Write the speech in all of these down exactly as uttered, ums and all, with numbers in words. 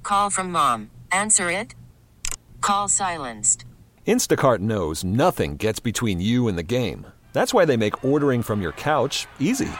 call from mom. Answer it. Call silenced. Instacart knows nothing gets between you and the game. That's why they make ordering from your couch easy.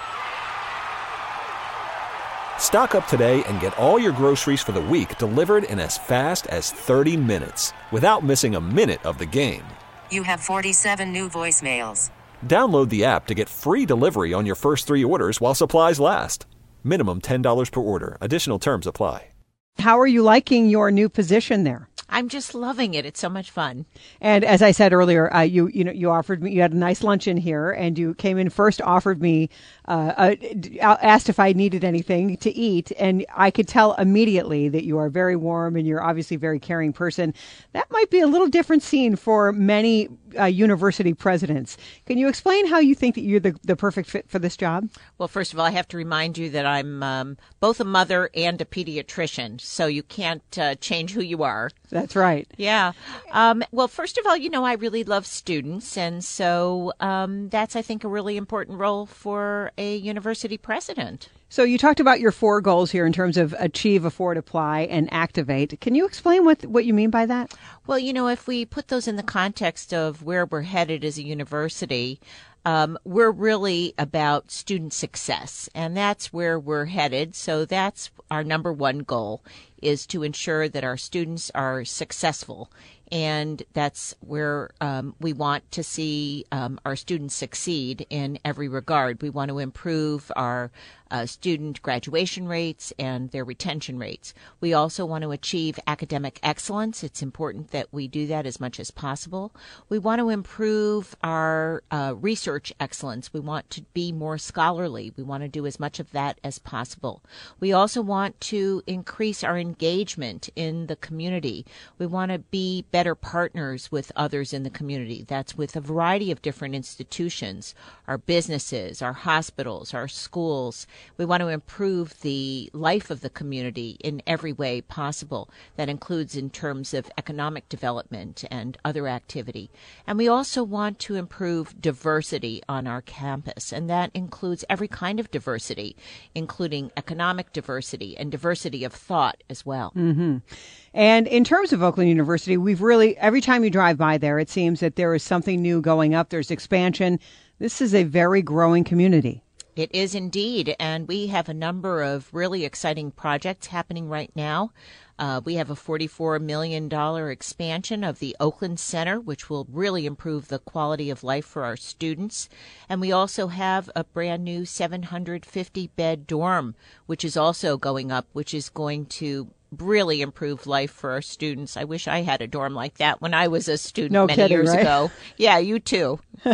Stock up today and get all your groceries for the week delivered in as fast as thirty minutes without missing a minute of the game. You have forty-seven new voicemails. Download the app to get free delivery on your first three orders while supplies last. Minimum ten dollars per order. Additional terms apply. How are you liking your new position there? I'm just loving it. It's so much fun. And as I said earlier, uh, you you know you offered me, you had a nice luncheon here, and you came in first, offered me, uh, uh, asked if I needed anything to eat, and I could tell immediately that you are very warm and you're obviously a very caring person. That might be a little different scene for many uh, university presidents. Can you explain how you think that you're the, the perfect fit for this job? Well, first of all, I have to remind you that I'm um, both a mother and a pediatrician, so you can't uh, change who you are. That's right. Yeah. Um, well, first of all, you know, I really love students. And so um, that's, I think, a really important role for a university president. So you talked about your four goals here in terms of achieve, afford, apply, and activate. Can you explain what what you mean by that? Well, you know, if we put those in the context of where we're headed as a university, Um, we're really about student success, and that's where we're headed. So that's our number one goal, is to ensure that our students are successful. And that's where um, we want to see um, our students succeed in every regard. We want to improve our uh, student graduation rates and their retention rates. We also want to achieve academic excellence. It's important that we do that as much as possible. We want to improve our uh, research excellence. We want to be more scholarly. We want to do as much of that as possible. We also want to increase our engagement in the community. We want to be better partners with others in the community. That's with a variety of different institutions, our businesses, our hospitals, our schools. We want to improve the life of the community in every way possible. That includes in terms of economic development and other activity. And we also want to improve diversity on our campus, and that includes every kind of diversity, including economic diversity and diversity of thought as well. Mm-hmm. And in terms of Oakland University, we've really, every time you drive by there, it seems that there is something new going up. There's expansion. This is a very growing community. It is indeed, and we have a number of really exciting projects happening right now. Uh, we have a forty-four million dollars expansion of the Oakland Center, which will really improve the quality of life for our students. And we also have a brand new seven hundred fifty bed dorm, which is also going up, which is going to really improve life for our students. I wish I had a dorm like that when I was a student no many kidding, years right? ago. Yeah, you too.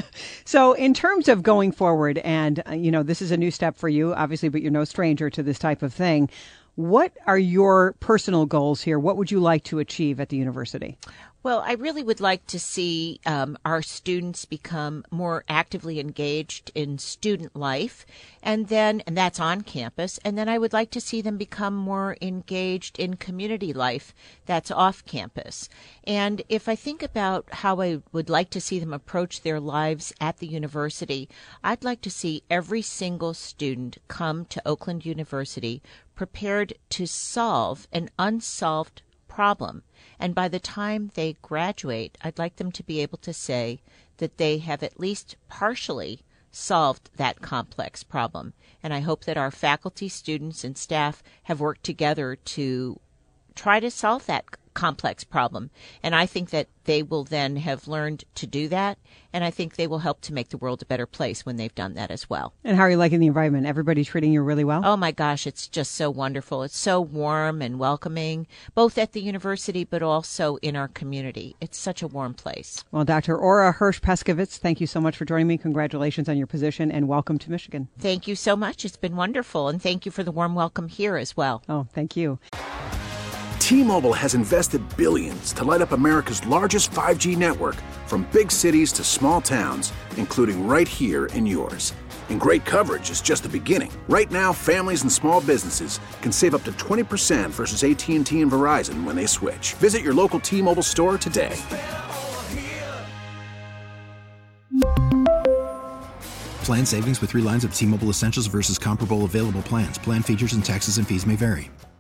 So in terms of going forward, and, uh, you know, this is a new step for you, obviously, but you're no stranger to this type of thing. What are your personal goals here? What would you like to achieve at the university? Well, I really would like to see um, our students become more actively engaged in student life, and then, and that's on campus, and then I would like to see them become more engaged in community life that's off campus. And if I think about how I would like to see them approach their lives at the university, I'd like to see every single student come to Oakland University prepared to solve an unsolved problem. And by the time they graduate, I'd like them to be able to say that they have at least partially solved that complex problem. And I hope that our faculty, students, and staff have worked together to try to solve that complex problem. And I think that they will then have learned to do that. And I think they will help to make the world a better place when they've done that as well. And how are you liking the environment? Everybody treating you really well? Oh, my gosh, it's just so wonderful. It's so warm and welcoming, both at the university but also in our community. It's such a warm place. Well, Doctor Ora Hirsch-Peskovitz, thank you so much for joining me. Congratulations on your position and welcome to Michigan. Thank you so much. It's been wonderful. And thank you for the warm welcome here as well. Oh, thank you. T-Mobile has invested billions to light up America's largest five G network, from big cities to small towns, including right here in yours. And great coverage is just the beginning. Right now, families and small businesses can save up to twenty percent versus A T and T and Verizon when they switch. Visit your local T-Mobile store today. Plan savings with three lines of T-Mobile Essentials versus comparable available plans. Plan features and taxes and fees may vary.